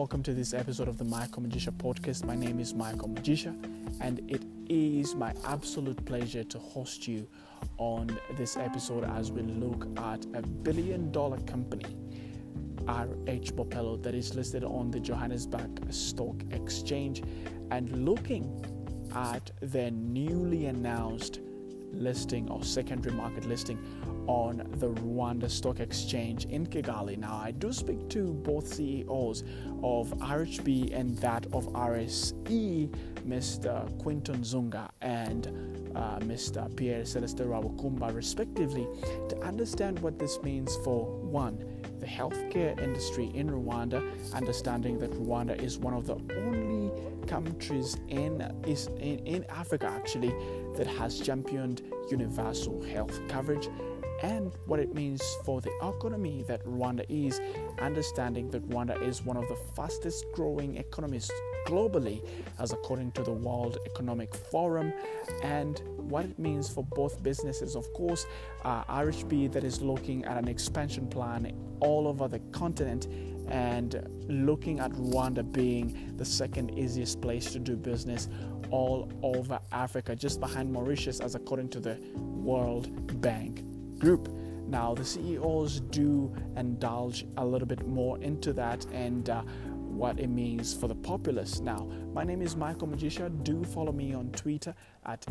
welcome to this episode of the Michael Mujisha podcast. My name is Michael Mujisha, and it is my absolute pleasure to host you on this episode as we look at a billion-dollar company, RH Bophelo, that is listed on the Johannesburg Stock Exchange, and looking at their newly announced listing or secondary market listing on the Rwanda Stock Exchange in Kigali. Now, I do speak to both CEOs of RHB and that of RSE, Mr. Quinton Zunga and Mr. Pierre Celeste Rabukumba, respectively, to understand what this means for, one, the healthcare industry in Rwanda, understanding that Rwanda is one of the only countries in Africa, actually, that has championed universal health coverage, and what it means for the economy that Rwanda is, understanding that Rwanda is one of the fastest growing economies globally, as according to the World Economic Forum, and what it means for both businesses. Of course, RHB that is looking at an expansion plan all over the continent, and looking at Rwanda being the second easiest place to do business all over Africa, just behind Mauritius, as according to the World Bank Group. Now, the CEOs do indulge a little bit more into that and what it means for the populace. Now, my name is Michael Mujisha. Do follow me on Twitter at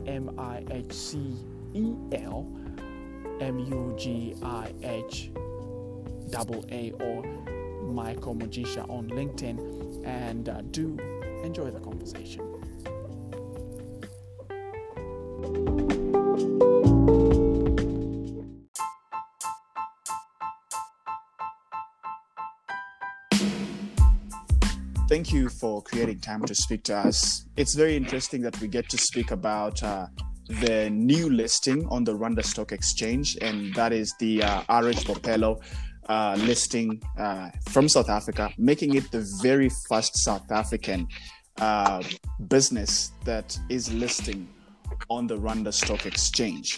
MIHCELMUGIHAA or Michael Mujisha on LinkedIn, and do enjoy the conversation. Thank you for creating time to speak to us. It's very interesting that we get to speak about the new listing on the Rwanda Stock Exchange, and that is the RH Bophelo listing from South Africa, making it the very first South African business that is listing on the Rwanda Stock Exchange.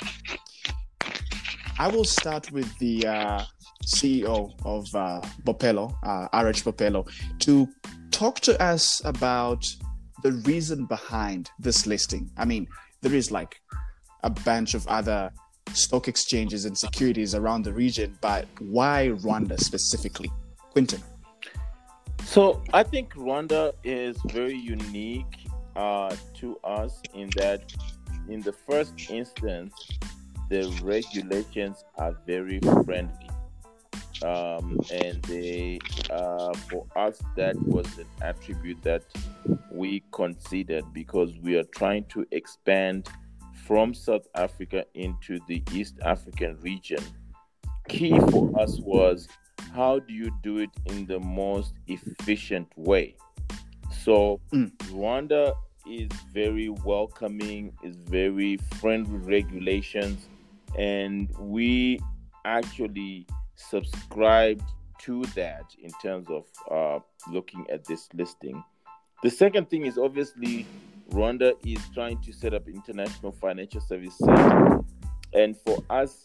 I will start with the CEO of Bophelo, RH Bophelo, to talk to us about the reason behind this listing. I mean, there is like a bunch of other stock exchanges and securities around the region, but why Rwanda specifically? Quinton. So I think Rwanda is very unique to us in that, in the first instance, the regulations are very friendly. And they, for us, that was an attribute that we considered, because we are trying to expand from South Africa into the East African region. Key for us was, how do you do it in the most efficient way? So Rwanda is very welcoming, is very friendly regulations, and we actually subscribed to that in terms of looking at this listing. The second thing is, obviously, Rwanda is trying to set up international financial service center, and for us,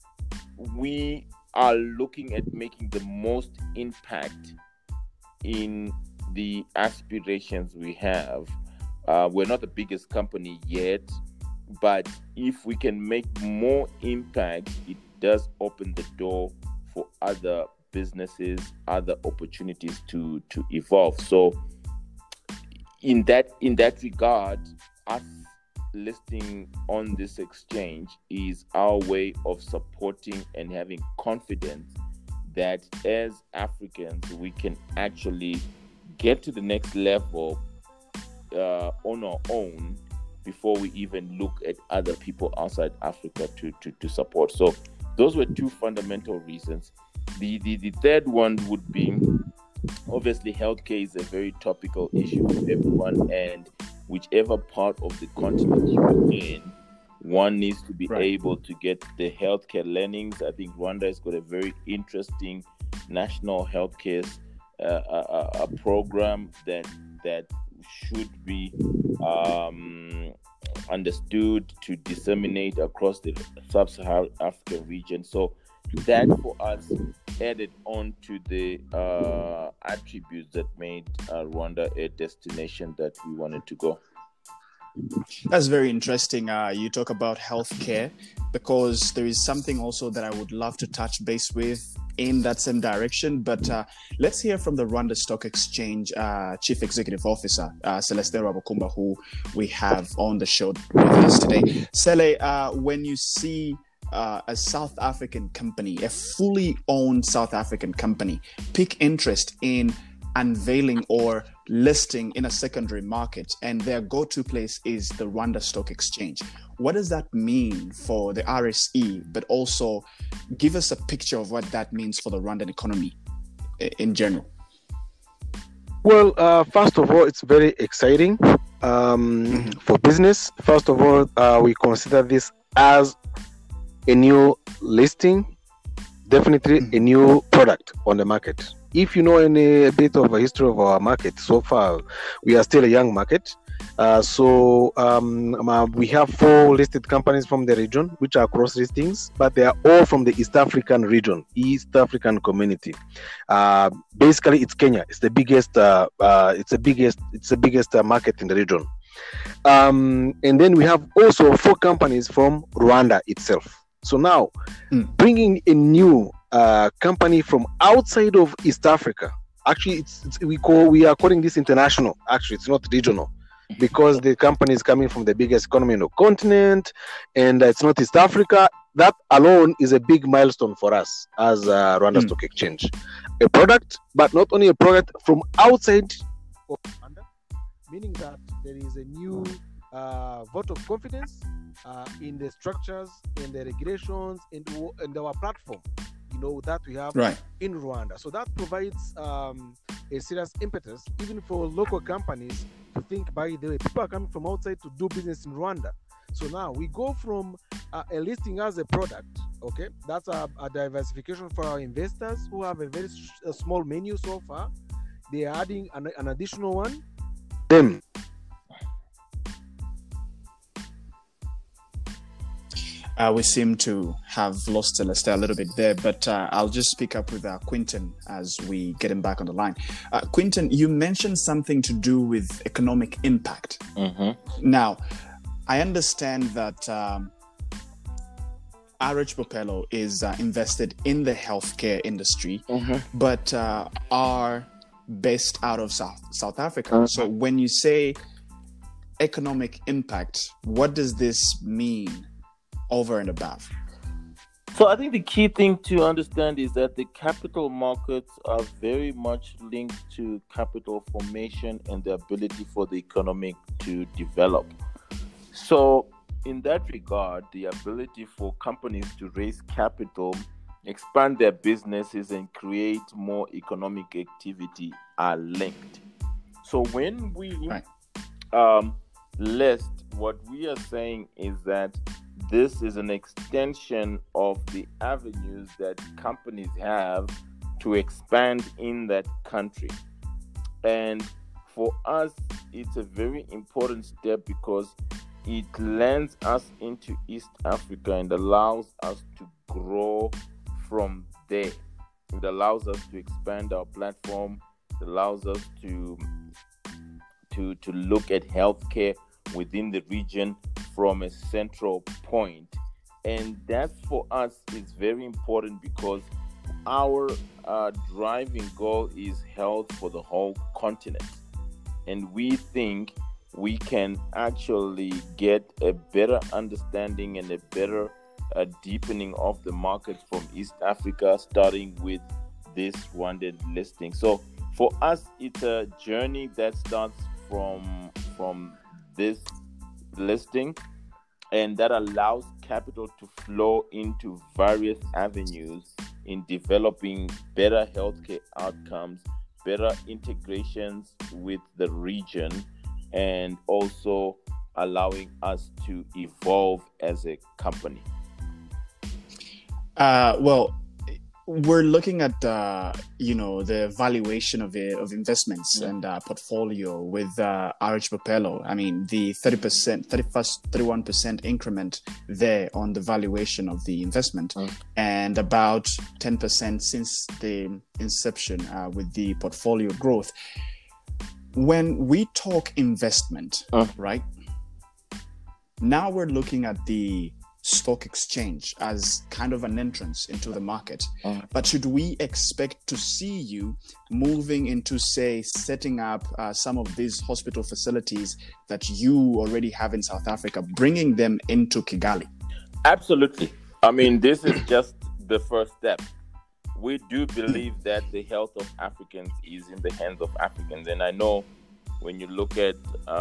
we are looking at making the most impact in the aspirations we have. We're not the biggest company yet, but if we can make more impact, it does open the door for other businesses, other opportunities to evolve. So in that regard, us listing on this exchange is our way of supporting and having confidence that as Africans, we can actually get to the next level on our own before we even look at other people outside Africa to support. So those were two fundamental reasons. The third one would be, obviously, healthcare is a very topical issue for everyone, and whichever part of the continent you're in, one needs to be able to get the healthcare learnings. I think Rwanda has got a very interesting national healthcare program that should be understood to disseminate across the sub-Saharan African region. So that for us added on to the attributes that made Rwanda a destination that we wanted to go. That's very interesting. You talk about healthcare, because there is something also that I would love to touch base with in that same direction. But let's hear from the Rwanda Stock Exchange Chief Executive Officer, Celestin Rwabukumba, who we have on the show with us today. Sele, when you see a South African company, a fully owned South African company, pick interest in unveiling or listing in a secondary market, and their go-to place is the Rwanda Stock Exchange, what does that mean for the RSE, but also give us a picture of what that means for the Rwandan economy in general? Well, first of all, it's very exciting for business. First of all, we consider this as a new listing, definitely a new product on the market. If you know a bit of a history of our market, so far we are still a young market. So we have 4 listed companies from the region, which are cross listings, but they are all from the East African region, East African community. Basically, it's Kenya. It's the biggest. It's the biggest market in the region. And then we have also 4 companies from Rwanda itself. So now, bringing a new company from outside of East Africa. Actually, we are calling this international. Actually, it's not regional, because the company is coming from the biggest economy in the continent, and it's not East Africa. That alone is a big milestone for us as Rwanda Stock Exchange. A product, but not only a product from outside of Rwanda, meaning that there is a new vote of confidence in the structures, in the regulations, and our platform, that we have in Rwanda. So that provides a serious impetus even for local companies to think, by the way, people are coming from outside to do business in Rwanda. So now we go from a listing as a product. Okay, that's a diversification for our investors who have a very small menu so far. They are adding an additional one. Them. We seem to have lost Celestin a little bit there, but I'll just pick up with Quinton as we get him back on the line. Quinton, you mentioned something to do with economic impact. Now, I understand that RH Bopelo is invested in the healthcare industry, but are based out of South Africa. So when you say economic impact, what does this mean over and above? So I think the key thing to understand is that the capital markets are very much linked to capital formation and the ability for the economy to develop. So in that regard, the ability for companies to raise capital, expand their businesses, and create more economic activity are linked. So when we list, what we are saying is that this is an extension of the avenues that companies have to expand in that country. And for us, it's a very important step because it lands us into East Africa and allows us to grow from there. It allows us to expand our platform. It allows us to look at healthcare within the region from a central point. And that for us is very important because our driving goal is health for the whole continent. And we think we can actually get a better understanding and a better deepening of the market from East Africa, starting with this Rwandan listing. So for us, it's a journey that starts from this listing, and that allows capital to flow into various avenues in developing better healthcare outcomes, better integrations with the region, and also allowing us to evolve as a company. Well, we're looking at the valuation of investments and portfolio with RH Popelo. I mean, the 30%, 31% increment there on the valuation of the investment, and about 10% since the inception with the portfolio growth. When we talk investment, right? Now we're looking at the stock exchange as kind of an entrance into the market. But should we expect to see you moving into, say, setting up some of these hospital facilities that you already have in South Africa, bringing them into Kigali? Absolutely. I mean, this is just the first step. We do believe that the health of Africans is in the hands of Africans. And I know when you look at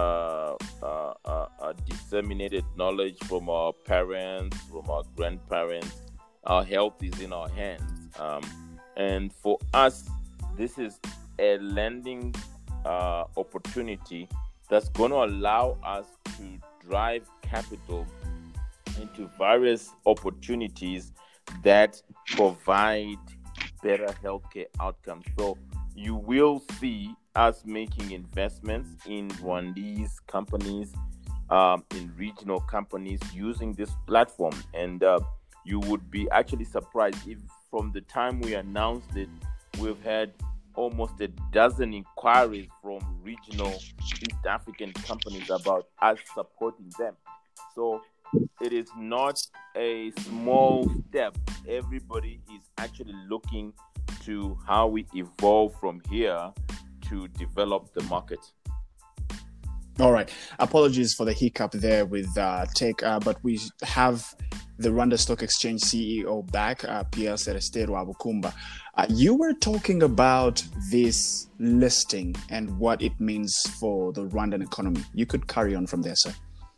disseminated knowledge from our parents, from our grandparents, our health is in our hands. And for us, this is a lending opportunity that's going to allow us to drive capital into various opportunities that provide better healthcare outcomes. So you will see us making investments in Rwandese companies, in regional companies using this platform. And you would be actually surprised if from the time we announced it, we've had almost a dozen inquiries from regional East African companies about us supporting them. So it is not a small step. Everybody is actually looking to how we evolve from here to develop the market. All right. Apologies for the hiccup there with tech, but we have the Rwanda Stock Exchange CEO back, Pierre Celestin Rwabukumba. You were talking about this listing and what it means for the Rwandan economy. You could carry on from there, sir.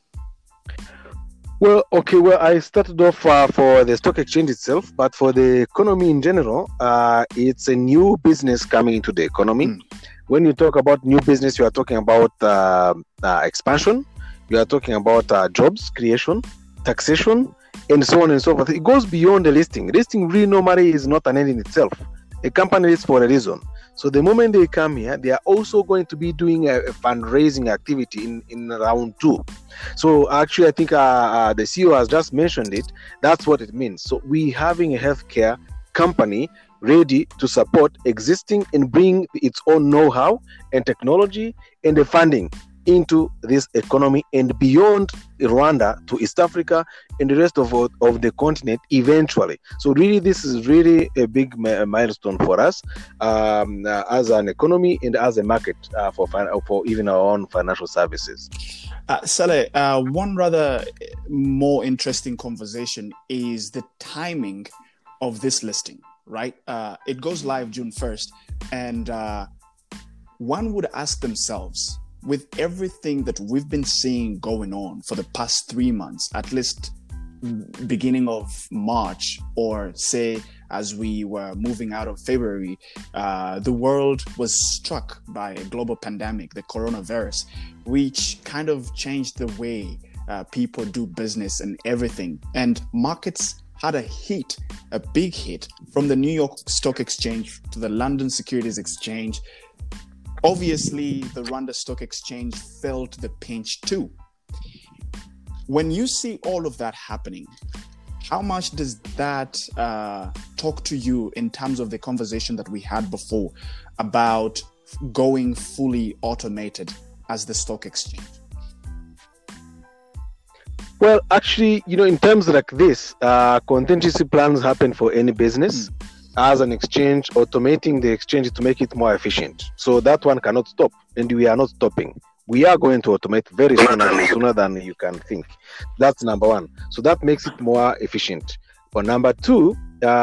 Well, okay. Well, I started off for the stock exchange itself, but for the economy in general, it's a new business coming into the economy. When you talk about new business, you are talking about expansion, you are talking about jobs creation, taxation, and so on and so forth. It goes beyond the listing. Listing really normally is not an end in itself. A company is for a reason. So the moment they come here, they are also going to be doing a fundraising activity in round 2. So actually, I think the CEO has just mentioned it. That's what it means. So we having a healthcare company ready to support existing and bring its own know-how and technology and the funding into this economy and beyond Rwanda to East Africa and the rest of the continent eventually. So really, this is really a big milestone for us as an economy and as a market for even our own financial services. Sale, one rather more interesting conversation is the timing of this listing, right? It goes live June 1st, and one would ask themselves, with everything that we've been seeing going on for the past 3 months, at least beginning of March, or say as we were moving out of February, the world was struck by a global pandemic, the coronavirus, which kind of changed the way people do business and everything. And markets had a big hit, from the New York Stock Exchange to the London Securities Exchange. Obviously, the Rwanda Stock Exchange felt the pinch too. When you see all of that happening, how much does that talk to you in terms of the conversation that we had before about going fully automated as the stock exchange? Well, actually, in terms like this, contingency plans happen for any business. As an exchange, automating the exchange to make it more efficient. So that one cannot stop, and we are not stopping. We are going to automate very sooner than you can think. That's number one. So that makes it more efficient. But number two,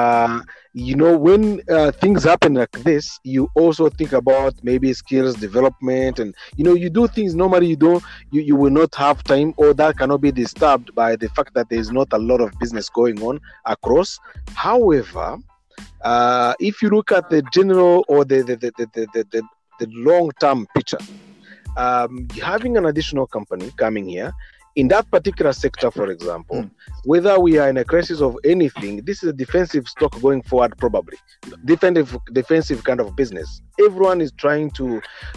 when things happen like this, you also think about maybe skills development, and you do things normally you will not have time, or that cannot be disturbed by the fact that there is not a lot of business going on across. However, if you look at the general or the long-term picture, having an additional company coming here in that particular sector, for example, whether we are in a crisis of anything, this is a defensive stock going forward, probably defensive kind of business. Everyone is trying to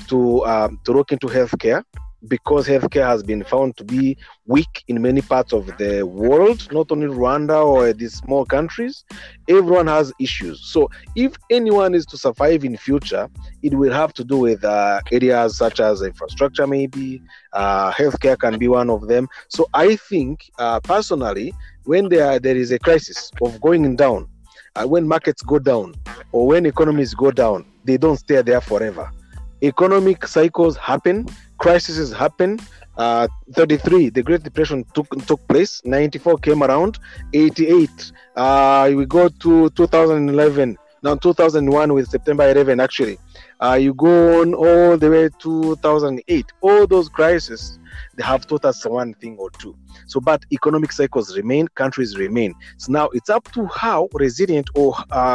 look into healthcare, because healthcare has been found to be weak in many parts of the world, not only Rwanda or these small countries. Everyone has issues. So if anyone is to survive in future, it will have to do with areas such as infrastructure, maybe healthcare can be one of them. So I think personally, when there is a crisis of going down, when markets go down or when economies go down, they don't stay there forever. Economic cycles happen, crises happen. 33, the Great Depression took place. 94 came around. 88, we go to 2011. Now 2001 with September 11. Actually, you go on all the way to 2008. All those crises, they have taught us one thing or two. So, but economic cycles remain, countries remain. So now it's up to how resilient or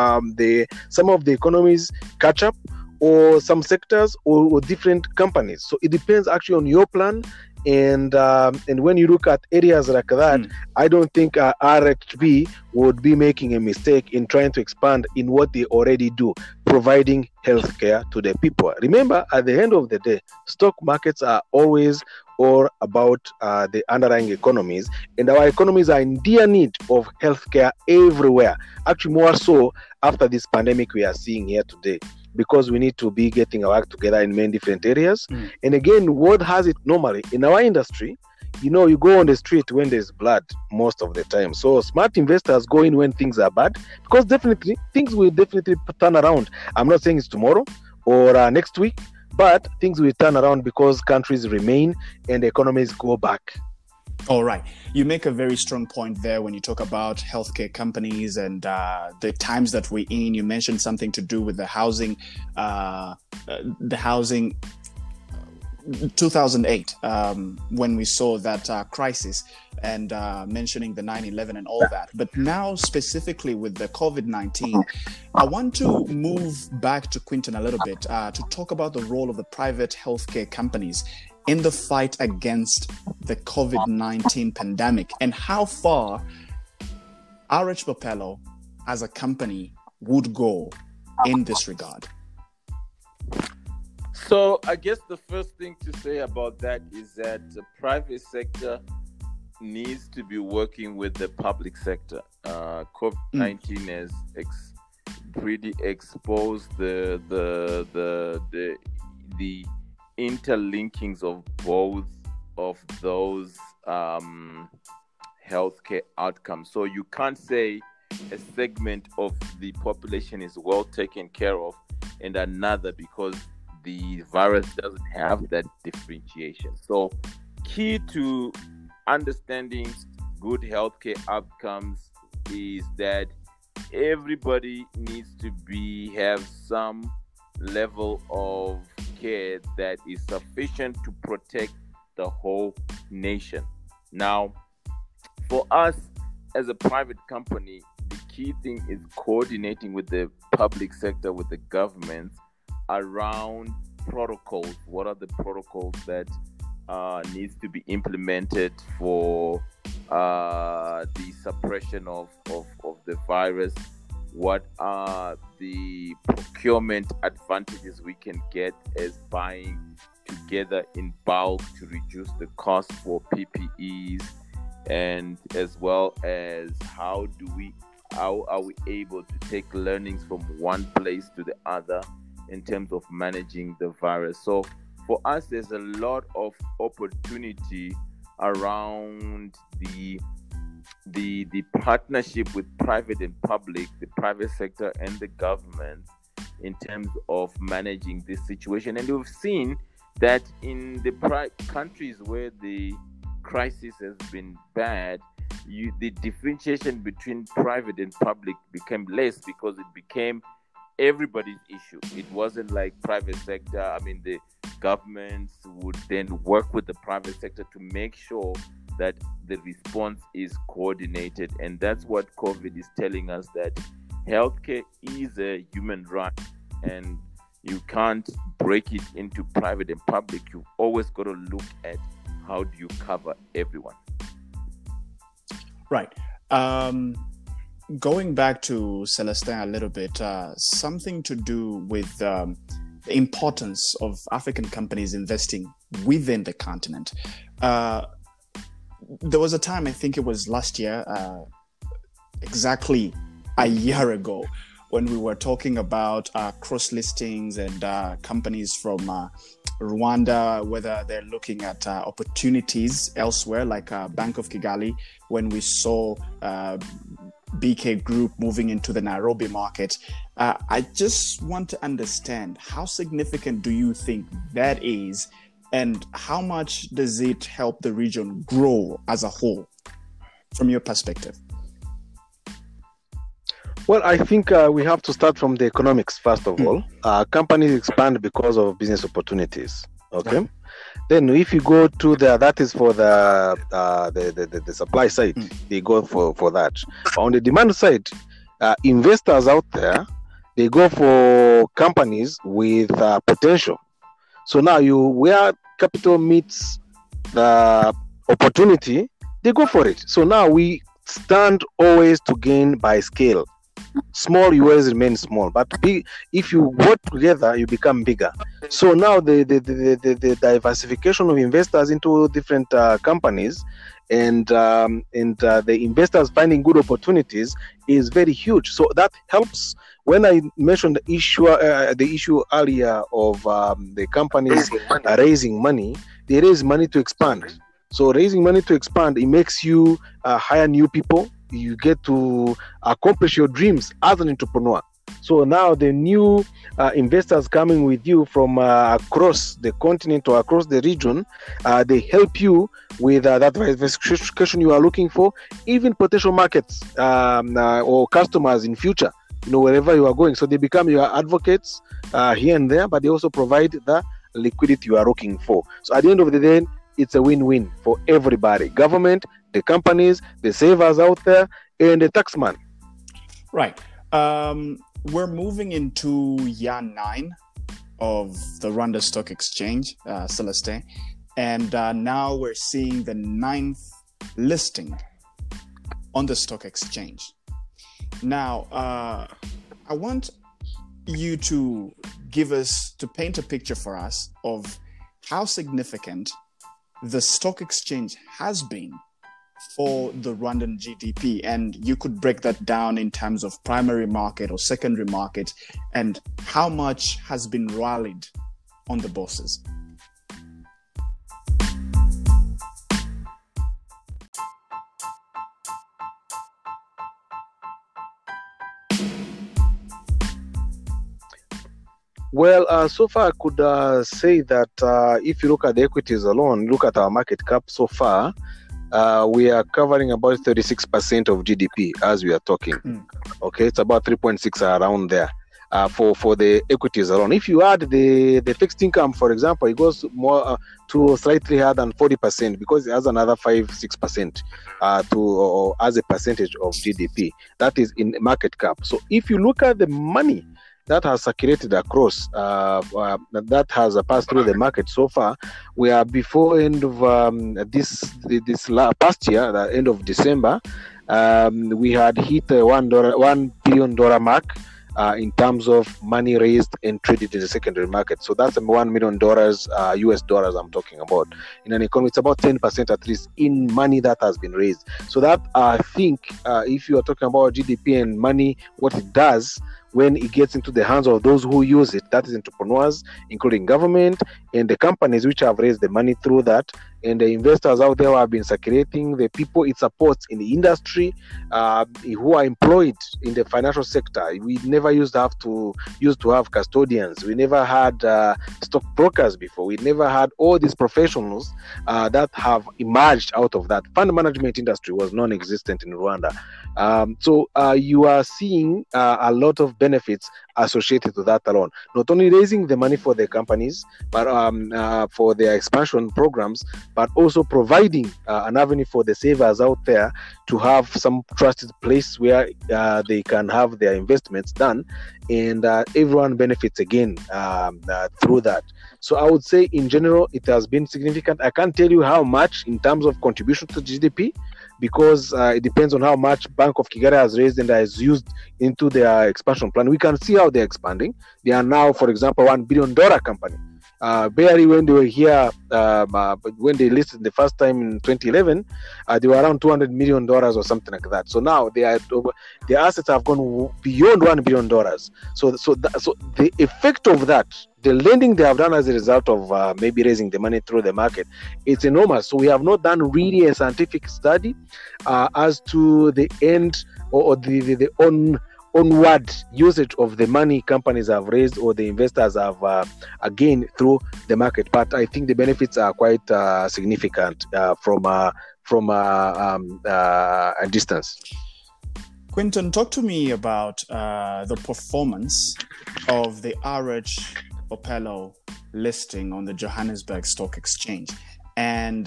some of the economies catch up, or some sectors or different companies. So it depends actually on your plan. And when you look at areas like that, I don't think RHB would be making a mistake in trying to expand in what they already do, providing healthcare to the people. Remember, at the end of the day, stock markets are always all about the underlying economies, and our economies are in dear need of healthcare everywhere. Actually, more so after this pandemic we are seeing here today, because we need to be getting our act together in many different areas. And again, what has it normally in our industry, you go on the street when there's blood most of the time. So smart investors go in when things are bad, because definitely things will definitely turn around. I'm not saying it's tomorrow or next week, but things will turn around because countries remain and the economies go back. All right. You make a very strong point there when you talk about healthcare companies and the times that we're in. You mentioned something to do with the housing 2008, when we saw that crisis, and mentioning the 9/11 and all that. But now specifically with the COVID-19, I want to move back to Quinton a little bit to talk about the role of the private healthcare companies in the fight against the COVID-19 pandemic, and how far RH Bophelo as a company would go in this regard. So I guess the first thing to say about that is that the private sector needs to be working with the public sector. COVID-19 has really exposed the interlinkings of both of those healthcare outcomes. So you can't say a segment of the population is well taken care of and another, because the virus doesn't have that differentiation. So key to understanding good healthcare outcomes is that everybody needs to have some level of care that is sufficient to protect the whole nation. Now, for us as a private company, the key thing is coordinating with the public sector, with the government, around protocols. What are the protocols that needs to be implemented for the suppression of the virus? What are the procurement advantages we can get as buying together in bulk to reduce the cost for PPEs, and as well as how are we able to take learnings from one place to the other in terms of managing the virus. So for us, there's a lot of opportunity around the partnership with private and public, the private sector and the government, in terms of managing this situation. And we've seen that in the countries where the crisis has been bad, the differentiation between private and public became less, because it became everybody's issue. It wasn't like private sector. I mean, the governments would then work with the private sector to make sure that the response is coordinated. And that's what COVID is telling us, that healthcare is a human right, and you can't break it into private and public. You've always got to look at how do you cover everyone? Right. Going back to Celestin a little bit, something to do with the importance of African companies investing within the continent. There was a time, I think it was last year, exactly a year ago, when we were talking about cross listings and companies from Rwanda, whether they're looking at opportunities elsewhere, like Bank of Kigali, when we saw BK Group moving into the Nairobi market. I just want to understand, how significant do you think that is, and how much does it help the region grow as a whole, from your perspective? Well, I think we have to start from the economics first of all. Companies expand because of business opportunities. Okay. Then if you go to that is for the supply side, they go for that. On the demand side, investors out there, they go for companies with potential. So now where capital meets the opportunity, they go for it. So now we stand always to gain by scale. Small, you always remain small, but big, if you work together, you become bigger. So now the diversification of investors into different companies and the investors finding good opportunities is very huge. So that helps. When I mentioned the issue earlier of the companies raising money, they raise money to expand. So raising money to expand, it makes you hire new people. You get to accomplish your dreams as an entrepreneur. So now the new investors coming with you from across the continent or across the region, they help you with that diversification you are looking for, even potential markets or customers in future, wherever you are going. So they become your advocates here and there, but they also provide the liquidity you are looking for. So at the end of the day, it's a win-win for everybody: government, the companies, the savers out there, and the taxman. Right. We're moving into year 9 of the Rwanda Stock Exchange, Celestin, and now we're seeing the 9th listing on the stock exchange. Now, I want you to paint a picture for us of how significant the stock exchange has been for the Rwandan GDP, and you could break that down in terms of primary market or secondary market, and how much has been rallied on the bourses. Well, so far I could say that if you look at the equities alone, look at our market cap so far, we are covering about 36% of GDP as we are talking. Okay, it's about 3.6 around there for the equities alone. If you add the fixed income, for example, it goes more to slightly higher than 40% because it has another 5-6% or as a percentage of GDP. That is in market cap. So if you look at the money that has circulated across, that has passed through the market so far, we are before end of this past year, the end of December, we had hit $1 billion mark in terms of money raised and traded in the secondary market. So that's $1 million US dollars I'm talking about. In an economy, it's about 10% at least in money that has been raised. So that I think if you are talking about GDP and money, what it does when it gets into the hands of those who use it, that is entrepreneurs, including government and the companies which have raised the money through that, and the investors out there who have been circulating, the people it supports in the industry who are employed in the financial sector. We never used to have custodians. We never had stockbrokers before. We never had all these professionals that have emerged out of that. Fund management industry was non-existent in Rwanda. So you are seeing a lot of benefits associated to that alone. Not only raising the money for the companies, but for their expansion programs, but also providing an avenue for the savers out there to have some trusted place where they can have their investments done, and everyone benefits again through that. So I would say in general it has been significant. I can't tell you how much in terms of contribution to GDP, because it depends on how much Bank of Kigali has raised and has used into their expansion plan. We can see how they're expanding. They are now, for example, $1 billion company. Barely when they were here, when they listed the first time in 2011, they were around $200 million or something like that. So now their assets have gone beyond $1 billion. So the effect of that, the lending they have done as a result of maybe raising the money through the market, it's enormous. So we have not done really a scientific study as to the end or the onward usage of the money companies have raised or the investors have gained through the market. But I think the benefits are quite significant from a distance. Quinton, talk to me about the performance of the RH Ophelo listing on the Johannesburg Stock Exchange, and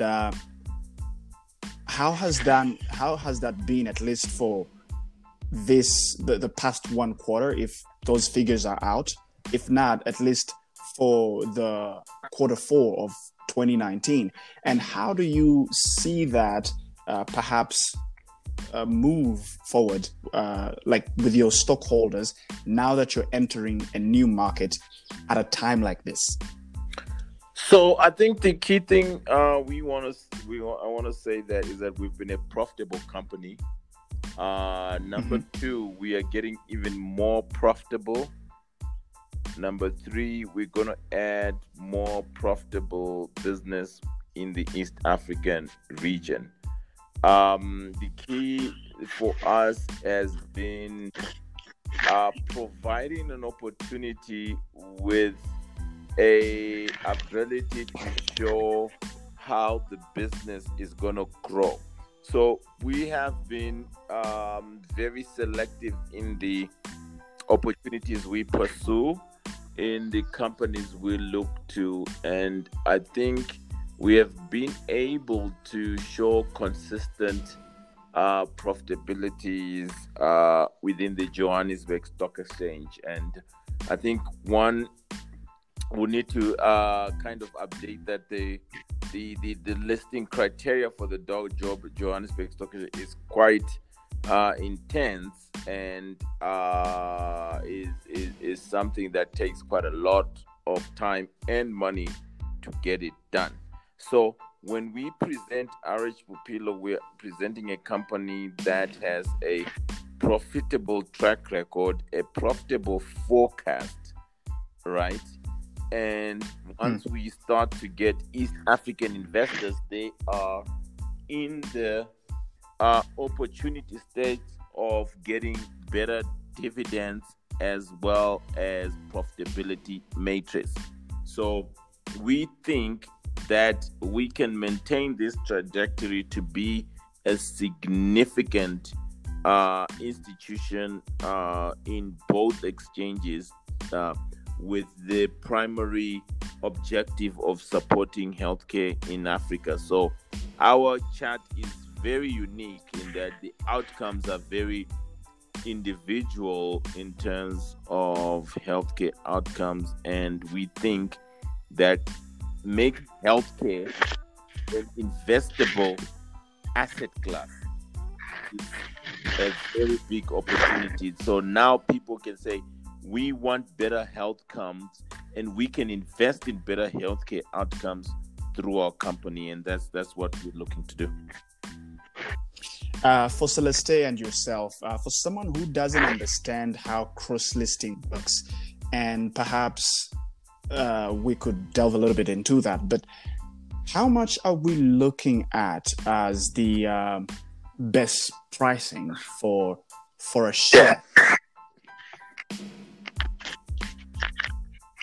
how has that been, at least for the past one quarter, if those figures are out? If not, at least for the quarter 4 of 2019. And how do you see that perhaps move forward, like with your stockholders, now that you're entering a new market at a time like this? So I think the key thing I want to say that is that we've been a profitable company. Number 2, we are getting even more profitable. Number 3, we're going to add more profitable business in the East African region. The key for us has been providing an opportunity with a ability to show how the business is going to grow. So we have been very selective in the opportunities we pursue, in the companies we look to, and I think we have been able to show consistent profitabilities within the Johannesburg Stock Exchange. And I think we need to kind of update that the listing criteria for the Johannesburg Stock Exchange is quite intense, and is something that takes quite a lot of time and money to get it done. So when we present RH Bophelo, we're presenting a company that has a profitable track record, a profitable forecast, right? And once we start to get East African investors, they are in the opportunity stage of getting better dividends as well as profitability matrix. So we think that we can maintain this trajectory to be a significant institution in both exchanges, with the primary objective of supporting healthcare in Africa. So our chart is very unique in that the outcomes are very individual in terms of healthcare outcomes, and we think that make healthcare an investable asset class is a very big opportunity. So now people can say, we want better health outcomes, and we can invest in better healthcare outcomes through our company, and that's what we're looking to do. For Celeste and yourself, for someone who doesn't understand how cross-listing works, and perhaps we could delve a little bit into that, but how much are we looking at as the best pricing for a share?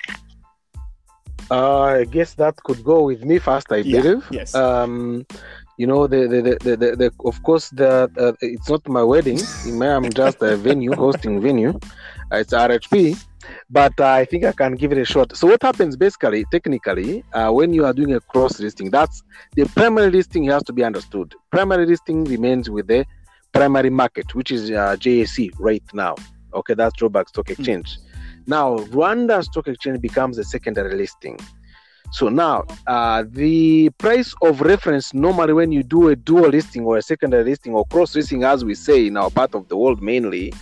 I guess that could go with me first, I believe. Yes. You know, the of course, it's not my wedding. I'm just a venue, hosting venue. It's RHP, but I think I can give it a shot. So what happens basically, technically, when you are doing a cross listing, that's the primary listing has to be understood. Primary listing remains with the primary market, which is JSE right now. Okay, that's Joburg Stock Exchange. Now, Rwanda Stock Exchange becomes a secondary listing. So now, the price of reference, normally when you do a dual listing or a secondary listing or cross listing, as we say in our part of the world mainly,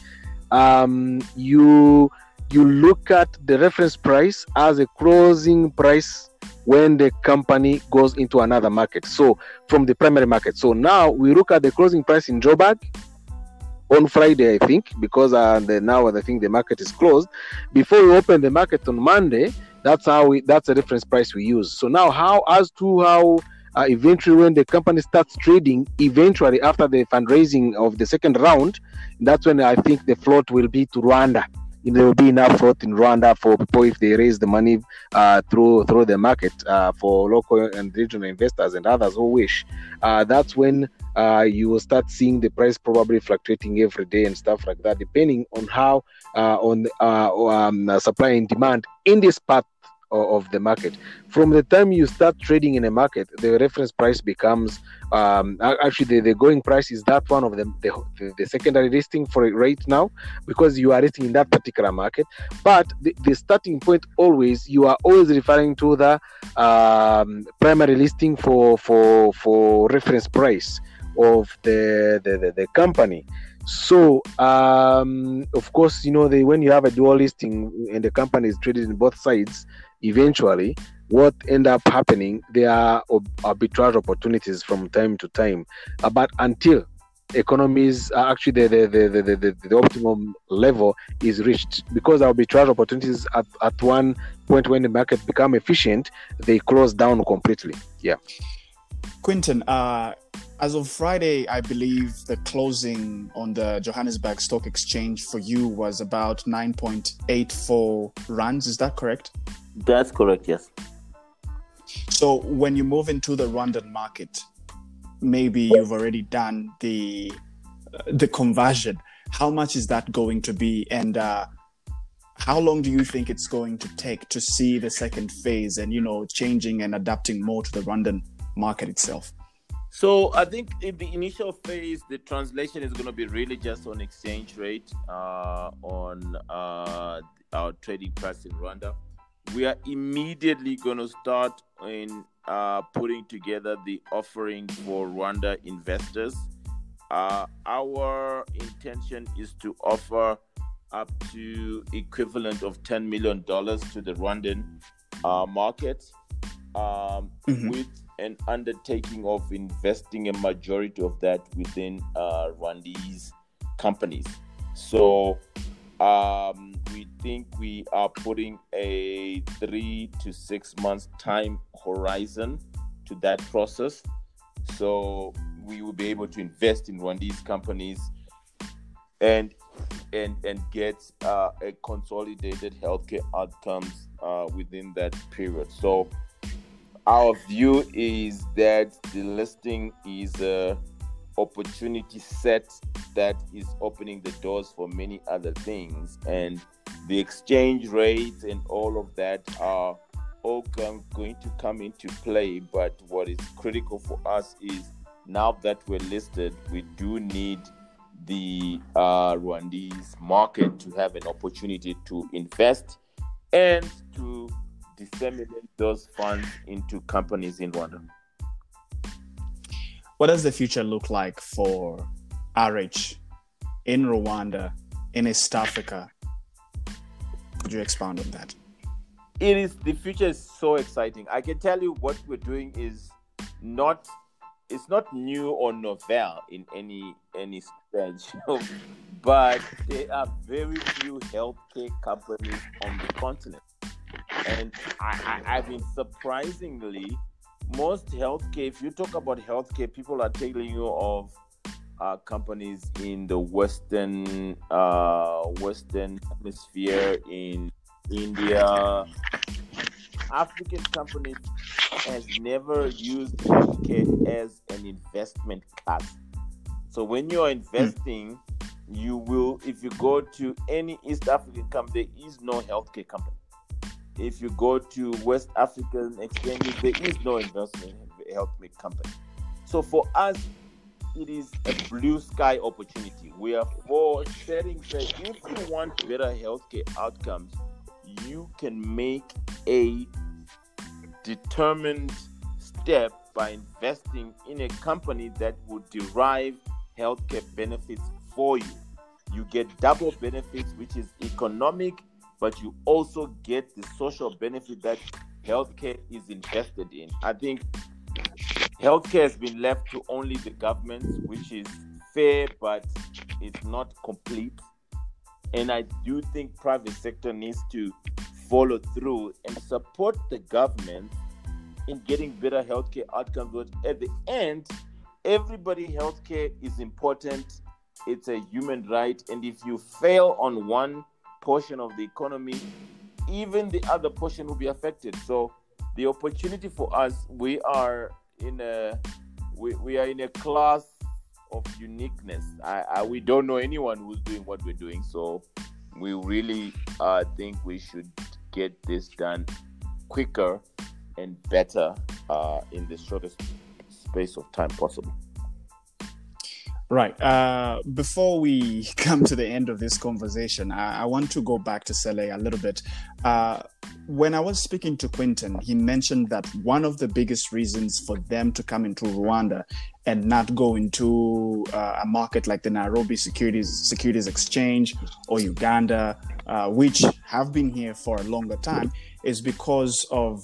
you look at the reference price as a closing price when the company goes into another market. So from the primary market. So now we look at the closing price in Joburg on Friday, I think, because now I think the market is closed. Before we open the market on Monday, that's a reference price we use. So now how eventually when the company starts trading, eventually after the fundraising of the second round, that's when I think the float will be to Rwanda. There will be enough float in Rwanda for people if they raise the money through the market for local and regional investors and others who wish. That's when you will start seeing the price probably fluctuating every day and stuff like that, depending on how supply and demand in this part of the market. From the time you start trading in a market, the reference price becomes actually the going price is that one of the secondary listing for it right now, because you are listing in that particular market. But the starting point, always you are always referring to the primary listing for reference price of the company. So of course, you know, when you have a dual listing and the company is traded in both sides, eventually what end up happening, there are arbitrage opportunities from time to time, but until economies actually the optimum level is reached, because arbitrage opportunities at one point when the market become efficient, they close down completely. Quinton, as of Friday, I believe the closing on the Johannesburg Stock Exchange for you was about 9.84 rands. Is that correct? That's correct, yes. So when you move into the Rwandan market, maybe you've already done the conversion. How much is that going to be? And how long do you think it's going to take to see the second phase and, you know, changing and adapting more to the Rwandan market itself? So I think in the initial phase, the translation is going to be really just on exchange rate, on our trading price in Rwanda. We are immediately going to start in putting together the offering for Rwanda investors. Our intention is to offer up to equivalent of $10 million to the Rwandan market, with an undertaking of investing a majority of that within Rwandese companies. So we think we are putting a 3 to 6 months time horizon to that process. So we will be able to invest in Rwandese companies and get a consolidated healthcare outcomes within that period. So our view is that the listing is a opportunity set that is opening the doors for many other things, and the exchange rates and all of that are all going to come into play. But what is critical for us is, now that we're listed, we do need the Rwandese market to have an opportunity to invest and to disseminate those funds into companies in Rwanda. What does the future look like for RH in Rwanda, in East Africa? Could you expound on that? The future is so exciting. I can tell you what we're doing is not new or novel in any stretch, but there are very few healthcare companies on the continent. And I mean, surprisingly, most healthcare, if you talk about healthcare, people are telling you of companies in the Western Hemisphere, in India, African company has never used healthcare as an investment class. So when you're investing, you will, if you go to any East African company, there is no healthcare company. If you go to West African exchanges, there is no investment healthcare company. So for us, it is a blue sky opportunity. We are for setting that if you want better healthcare outcomes, you can make a determined step by investing in a company that will derive healthcare benefits for you. You get double benefits, which is economic, but you also get the social benefit that healthcare is invested in. I think healthcare has been left to only the government, which is fair, but it's not complete. And I do think private sector needs to follow through and support the government in getting better healthcare outcomes. But at the end, everybody healthcare is important. It's a human right. And if you fail on one portion of the economy, even the other portion will be affected. So the opportunity for us, we are in a class of uniqueness. We don't know anyone who's doing what we're doing. So we really think we should get this done quicker and better in the shortest space of time possible. Right. Before we come to the end of this conversation, I want to go back to Sele a little bit. When I was speaking to Quinton, he mentioned that one of the biggest reasons for them to come into Rwanda and not go into a market like the Nairobi Securities Exchange or Uganda, which have been here for a longer time, is because of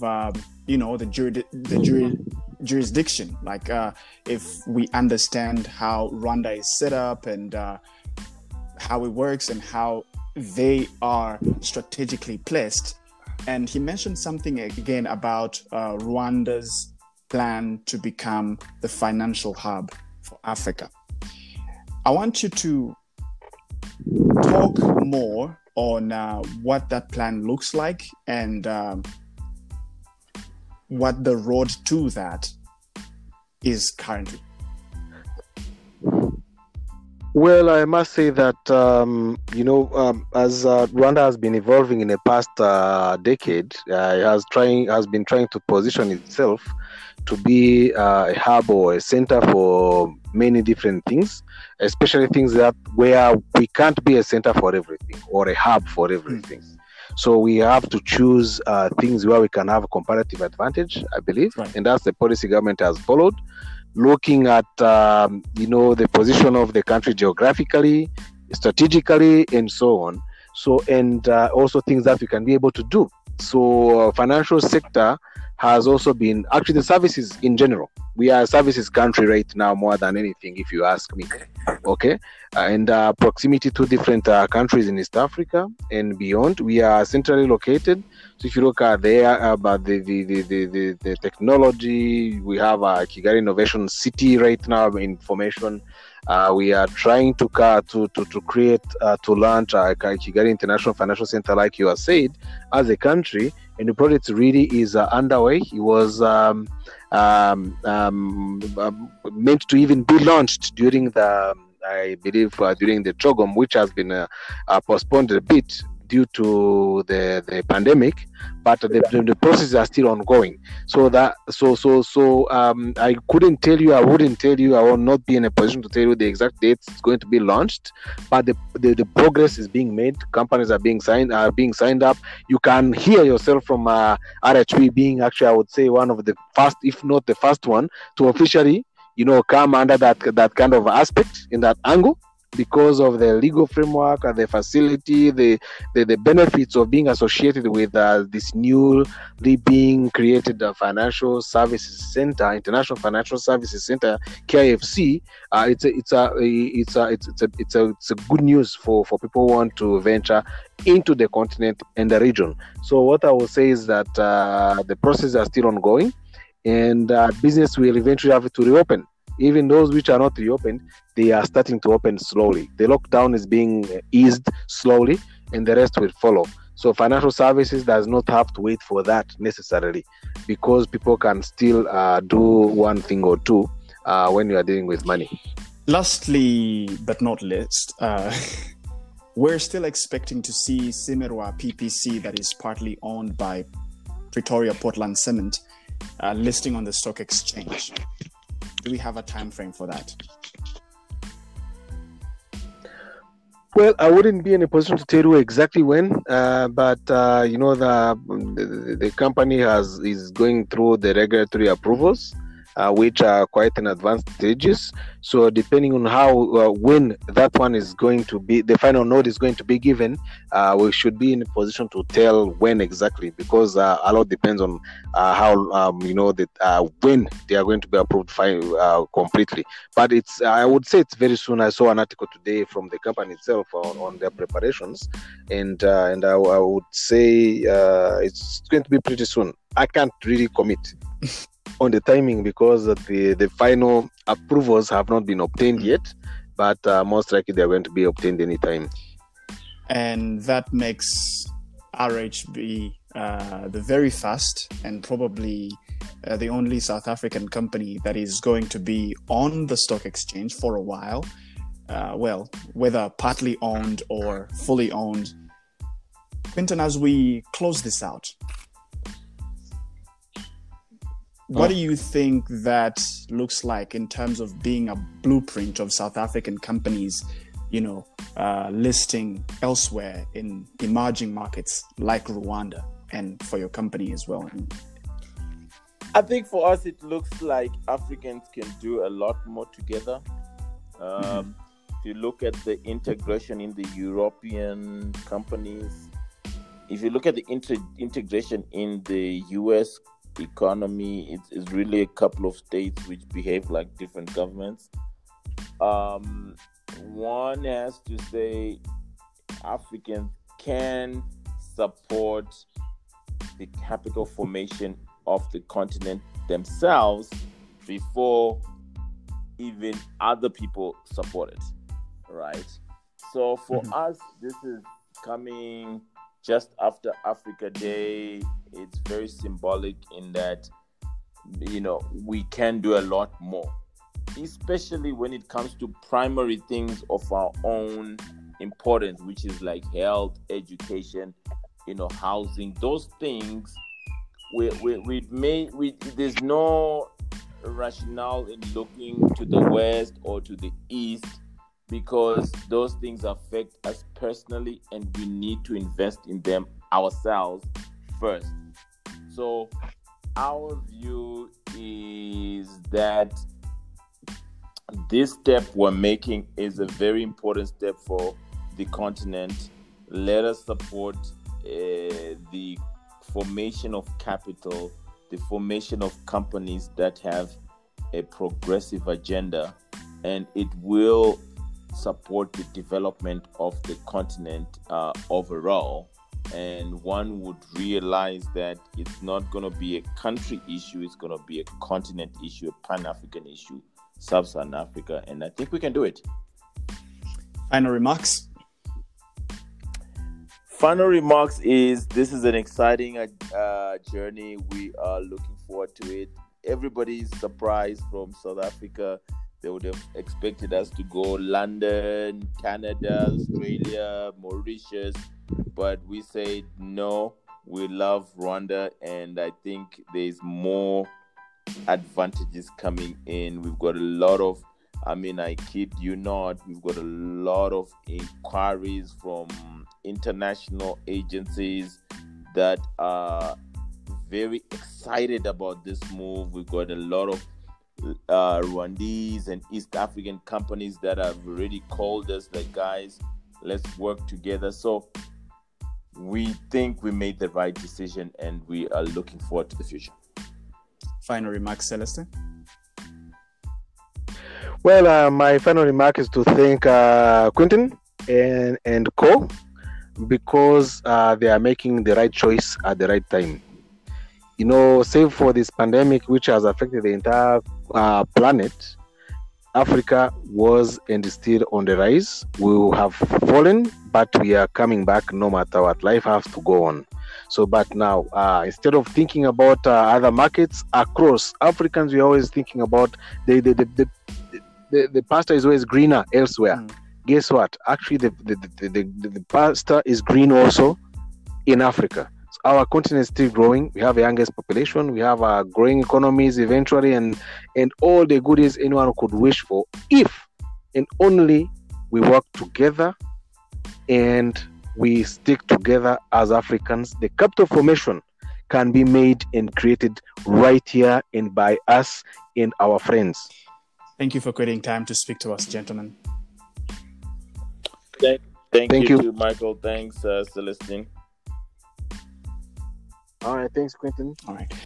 the jurisdiction. Like if we understand how Rwanda is set up and how it works and how they are strategically placed. And he mentioned something again about Rwanda's plan to become the financial hub for Africa. I want you to talk more on what that plan looks like and what the road to that is currently. Well, I must say that, as Rwanda has been evolving in the past decade, it has been trying to position itself to be a hub or a center for many different things, especially things where we can't be a center for everything or a hub for everything. So we have to choose things where we can have a comparative advantage, I believe, right. And that's the policy government has followed. Looking at the position of the country geographically, strategically, and so on. So and also things that we can be able to do. So financial sector has also been actually the services in general. We are a services country right now more than anything, if you ask me. Okay, and proximity to different countries in East Africa and beyond. We are centrally located. So if you look at there about the technology, we have a Kigali Innovation City right now. Information. We are trying to create to launch a Kigali International Financial Center, like you have said, as a country, and the project really is underway. It was meant to even be launched during the CHOGM, which has been postponed a bit due to the pandemic, but the processes are still ongoing. So I couldn't tell you, I wouldn't tell you, I will not be in a position to tell you the exact dates it's going to be launched, but the progress is being made. Companies are being signed up. You can hear yourself from RHB being actually, I would say, one of the first, if not the first one, to officially come under that kind of aspect in that angle, because of the legal framework and the facility, the benefits of being associated with this newly being created Financial Services Center, International Financial Services Center, KIFC. It's a good news for people who want to venture into the continent and the region. So what I will say is that the processes are still ongoing, and business will eventually have to reopen. Even those which are not reopened, they are starting to open slowly. The lockdown is being eased slowly, and the rest will follow. So financial services does not have to wait for that necessarily, because people can still do one thing or two when you are dealing with money. Lastly, but not least, we're still expecting to see Cimerwa PPC, that is partly owned by Pretoria Portland Cement, listing on the stock exchange. Do we have a time frame for that? Well, I wouldn't be in a position to tell you exactly when, but the company is going through the regulatory approvals, which are quite in advanced stages. So depending on how when that one is going to be, the final node is going to be given, we should be in a position to tell when exactly, because a lot depends on how when they are going to be approved completely. But I would say it's very soon. I saw an article today from the company itself on their preparations, and I would say it's going to be pretty soon. I can't really commit on the timing because the final approvals have not been obtained yet, but most likely they are going to be obtained anytime. And that makes RHB the very first and probably the only South African company that is going to be on the stock exchange for a while. Well, whether partly owned or fully owned. Quinton, as we close this out, what do you think that looks like in terms of being a blueprint of South African companies, listing elsewhere in emerging markets like Rwanda, and for your company as well? I think for us, it looks like Africans can do a lot more together. If you look at the integration in the European companies, if you look at the integration in the US economy, it's really a couple of states which behave like different governments. One has to say Africans can support the capital formation of the continent themselves before even other people support it, right? So for us, this is coming just after Africa Day. It's very symbolic in that, we can do a lot more, especially when it comes to primary things of our own importance, which is like health, education, housing. Those things, there's no rationale in looking to the west or to the east, because those things affect us personally, and we need to invest in them ourselves first. So our view is that this step we're making is a very important step for the continent. Let us support the formation of capital, the formation of companies that have a progressive agenda, and it will support the development of the continent overall. And one would realize that it's not going to be a country issue, it's going to be a continent issue, a Pan-African issue, Sub-Saharan Africa, and I think we can do it. Final remarks? Final remarks is this is an exciting journey. We are looking forward to it. Everybody's surprised from South Africa. They would have expected us to go London, Canada, Australia, Mauritius, but we said no. We love Rwanda, and I think there's more advantages coming in. We've got a lot of, I kid you not, we've got a lot of inquiries from international agencies that are very excited about this move. We've got a lot of Rwandese and East African companies that have already called us, like, guys, let's work together. So we think we made the right decision, and we are looking forward to the future. Final remarks, Celeste? Well, my final remark is to thank Quinton and Co, because they are making the right choice at the right time. Save for this pandemic, which has affected the entire planet, Africa was and is still on the rise. We have fallen, but we are coming back no matter what. Life has to go on. So, but now, instead of thinking about other markets across Africans, we're always thinking about the pasture is always greener elsewhere. Guess what? Actually, the pasture is green also in Africa. So our continent is still growing. We have the youngest population. We have growing economies eventually, and all the goodies anyone could wish for, if and only we work together and we stick together as Africans. The capital formation can be made and created right here and by us and our friends. Thank you for creating time to speak to us, gentlemen. Thank you to Michael. Thanks, Celestine. All right, thanks, Quentin. All right.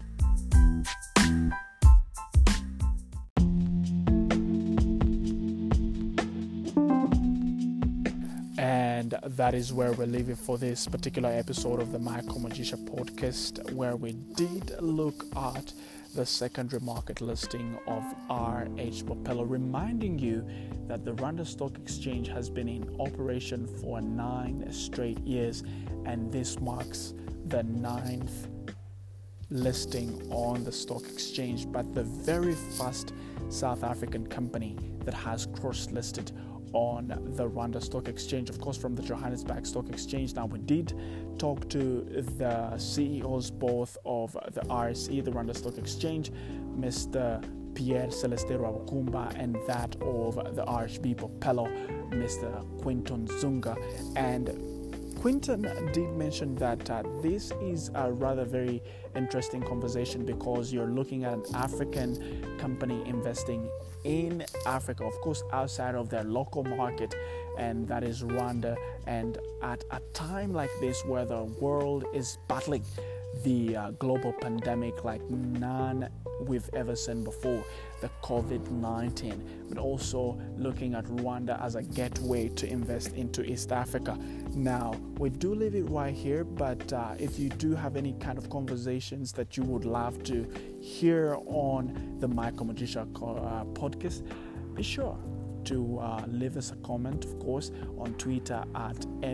And that is where we're leaving for this particular episode of the Michael Mujisha podcast, where we did look at the secondary market listing of RH Bophelo, reminding you that the Rwanda Stock Exchange has been in operation for 9 straight years, and this marks the 9th listing on the stock exchange, but the very first South African company that has cross-listed on the Rwanda Stock Exchange, of course, from the Johannesburg Stock Exchange. Now, we did talk to the CEOs both of the RSE, the Rwanda Stock Exchange, Mr. Pierre Celeste Rwabukumba, and that of the RHB Bophelo, Mr. Quinton Zunga. And Quinton did mention that this is a rather very interesting conversation because you're looking at an African company investing in Africa, of course, outside of their local market, and that is Rwanda. And at a time like this where the world is battling the global pandemic like none we've ever seen before, the COVID-19, but also looking at Rwanda as a gateway to invest into East Africa. Now, we do leave it right here, but if you do have any kind of conversations that you would love to hear on the Michael Mujisha podcast, be sure to leave us a comment, of course, on Twitter at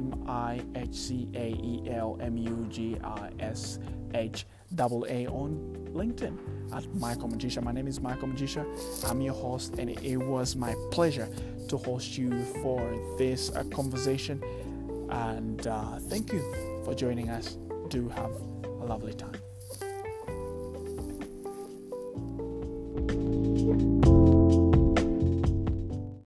MichaelMujisha, on LinkedIn at Michael Mujisha. My name is Michael Mujisha. I'm your host, and it was my pleasure to host you for this conversation. And thank you for joining us. Do have a lovely time.